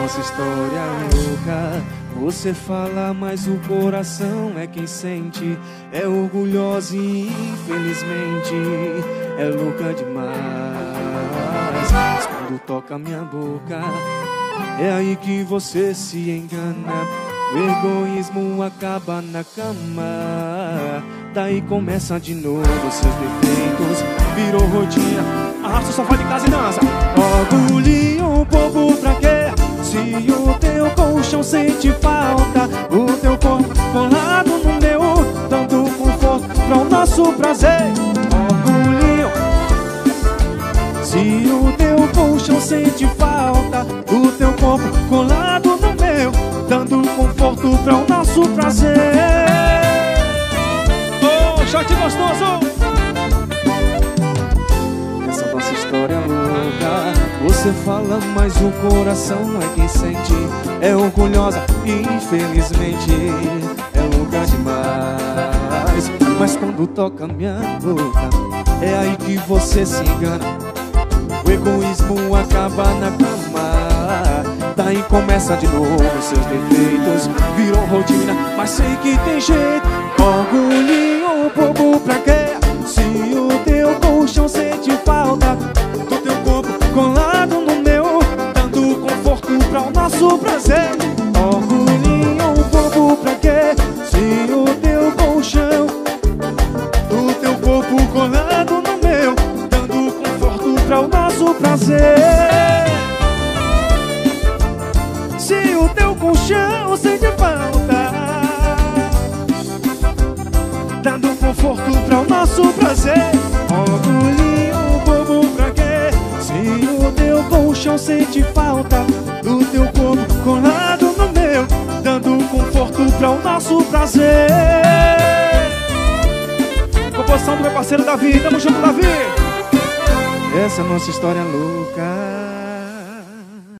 nossa história louca. Você fala, mas o coração é quem sente. É orgulhosa e infelizmente é louca demais. Mas quando toca minha boca, é aí que você se engana. O egoísmo acaba na cama. Daí começa de novo seus defeitos. Virou rotina, arrasta o sofá de casa e dança. Orgulho, bobo, pra quê? Se o teu colchão sente falta, o teu corpo colado no meu, dando conforto para o nosso prazer. Orgulho, se o teu colchão sente falta, o teu corpo colado no meu, dando conforto para o nosso prazer. Oh, shot gostoso! Essa nossa história louca. Você fala, mas o coração não é quem sente. É orgulhosa e infelizmente é louca demais. Mas quando toca minha boca, é aí que você se engana. O egoísmo acaba na cama. Daí começa de novo seus defeitos. Virou rotina, mas sei que tem jeito. Orgulho, bobo, pra quê? Se o teu colchão sente falta do teu corpo colado no meu, dando conforto para o nosso prazer. Orgulhinho, bobo, pra quê? Se o teu colchão do teu corpo colado no meu, dando conforto para o nosso prazer. Se o teu colchão sente falta, dando conforto para o nosso prazer. Orgulhinho, bobo, pra quê? Se o teu colchão sente falta do teu corpo colado no meu, dando conforto para o nosso prazer. Composição do meu parceiro Davi. Tamo junto, Davi. Essa é a nossa história louca.